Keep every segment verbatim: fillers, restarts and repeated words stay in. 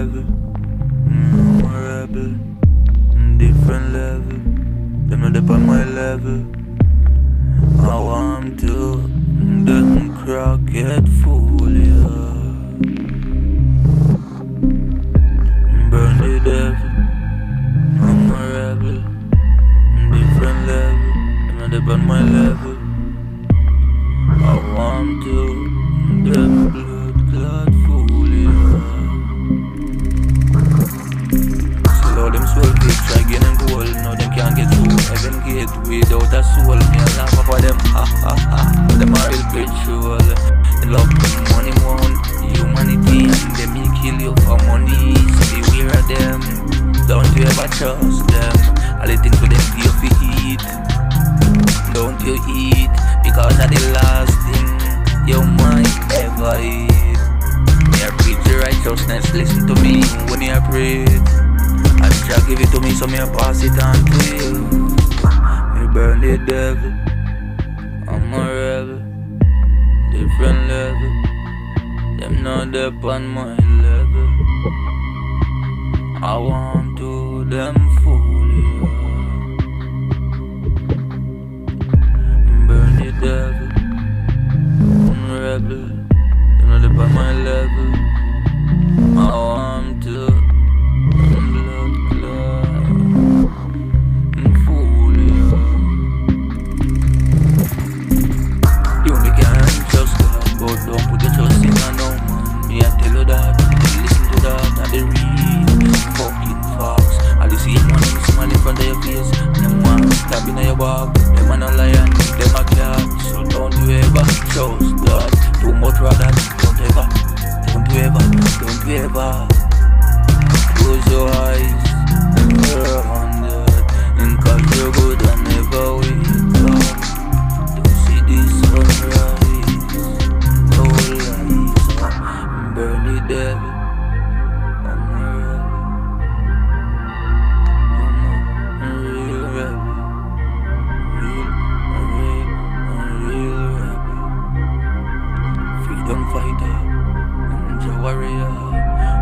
level. Mm, I'm a rebel. Different level. Them not up on my level. I want to. Them crack get full, yeah. Burn the devil. I'm a rebel. Different level. Them not up on my level. I want to. Them blood clot full, yeah. Slow them soul kids, try getting gold. Now them can't get through heaven gate without a soul. Me a laugh up for them, ha ha ha. Them a real ritual. They love them money want humanity, and them me kill you for money. So beware of them. Don't you ever trust them. All the things for them give you eat. Don't you eat, because of the last thing you might ever eat. Me a preach the righteousness, listen to me when you pray. And Jah give it to me, so me a pass it on to you. Me burn the devil. I'm a rebel. Different level. Them not up on my level. I want to them fool, yeah. Burn the devil. I'm a rebel. Them not up on my level. I want to blood clot fool, yeah. You only can trust God, but don't put your trust in a no man. Me I tell you that, listen to that, and they real fucking facts. All you see one of them smile in front of your face. Them one stab in your back. Them a no lion, them a cat. So don't you ever trust that. Too much rather, don't ever, don't you ever, don't you ever. Close your eyes, you're on that. And cause you're good and never wake up. Don't see the sunrise, no lights, burn the devil. I'm a rebel. I'm a real rebel. Real, a real, a real rebel. Freedom fighter, I'm a warrior.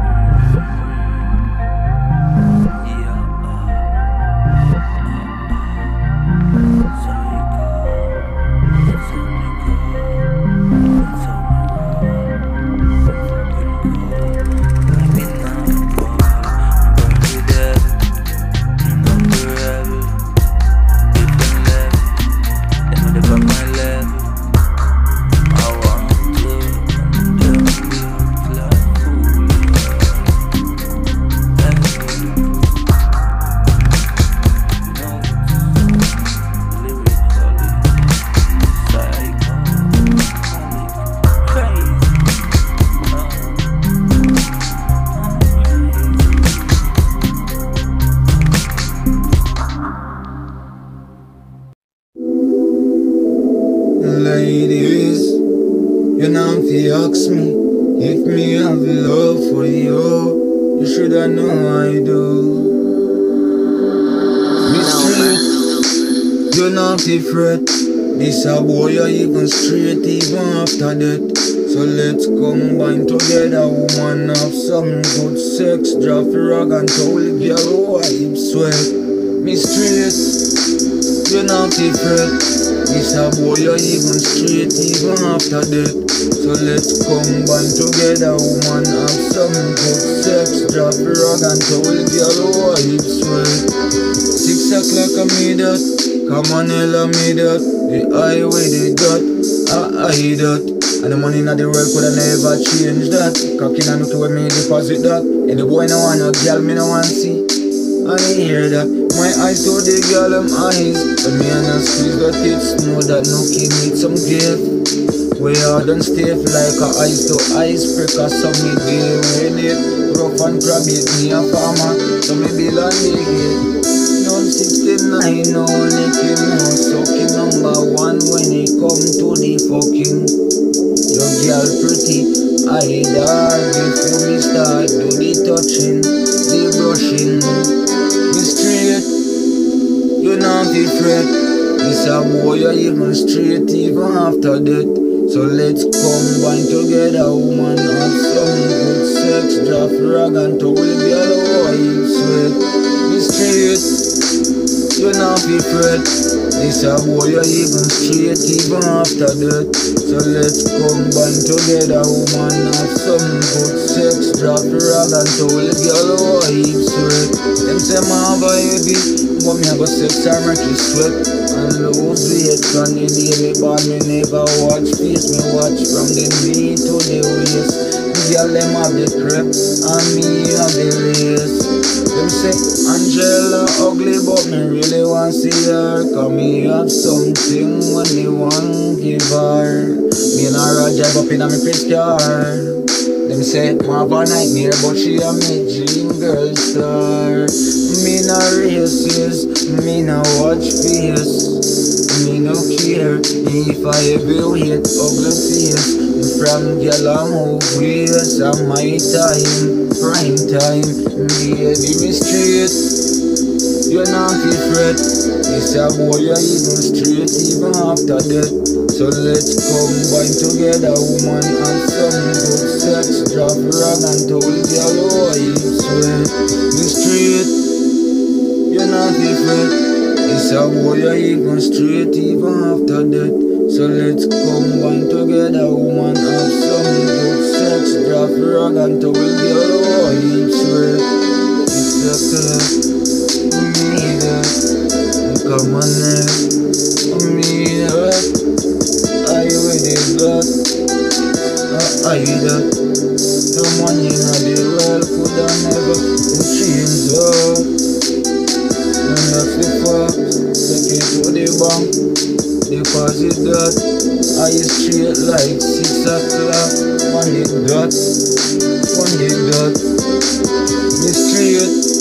Ladies, you know if you ask me if me have love for you, you shoulda know I do. Mystery, you know if you fret. This a boy you even straight even after that. So let's combine together, woman, have some good sex. Drop your rag and tell the girl wipe sweat. Mystery, you know if you fret. This a boy you even straight even after that. So let's combine together, woman, have some good sex. Drop your rag and tell the girl wipe sweat. Six o'clock I made that. Come on, Ella made that. The highway they got, I I that. And the money in the world could have never change that. Cocky and look where me deposit that. And the boy no want no girl, me no want see. I hear that. My eyes to the girl, them eyes. But me and her squeeze the tits. Know that no kid need some gift. We hard and stiff like a ice to ice. Because some me deal with it. Rough and crabby, me a farmer. So me bill and dig it. Done sixty-nine, no licking, no sucking. Number one when it come to the fucking. Your girl pretty, I die. Before me start do the touching, the brushing. Me straight, you not be fret. This a boy you even straight even after that. So let's combine together, woman, have some good sex. sex, drop rag and towel, girl, oh, you sweat. The street, you not be fret. This a boy, you even straight, even after that. So let's combine together, woman, have some good sex, drop rag and towel, girl, oh, you sweat. Them say, my baby, but me a go sex and make you sweat and lose weight. From the day me born, me never watch face, me watch from the knee to the waist. The girl them have the crepe and me have the lace. Them say Angela ugly, but me really want see her, cause me have something when me want give her. Me and her drive up in a me Prince car. Them say have a nightmare, but she a me dream girl star. Me no racist, me no watch face, me no care if I ever hate ugly face. From girl I move ways, and my time, prime time, baby me straight, you not be fret. This a boy you even straight even after that. So let's combine together, woman, and some good sex, drop rag and towel, girl, oh, you sweat. Me straight, you not be fret. This a boy you even straight even after that. So let's combine together, woman, have some good sex, drop rag and towel, girl, oh, you sweat. It's a club, we need it. Come on now, we need it. I with it, but I that. The money in the world could have never change up. And that's the fact, take it to the bank, deposit that. I straight like six o'clock, on the dot, on the dot. Me straight.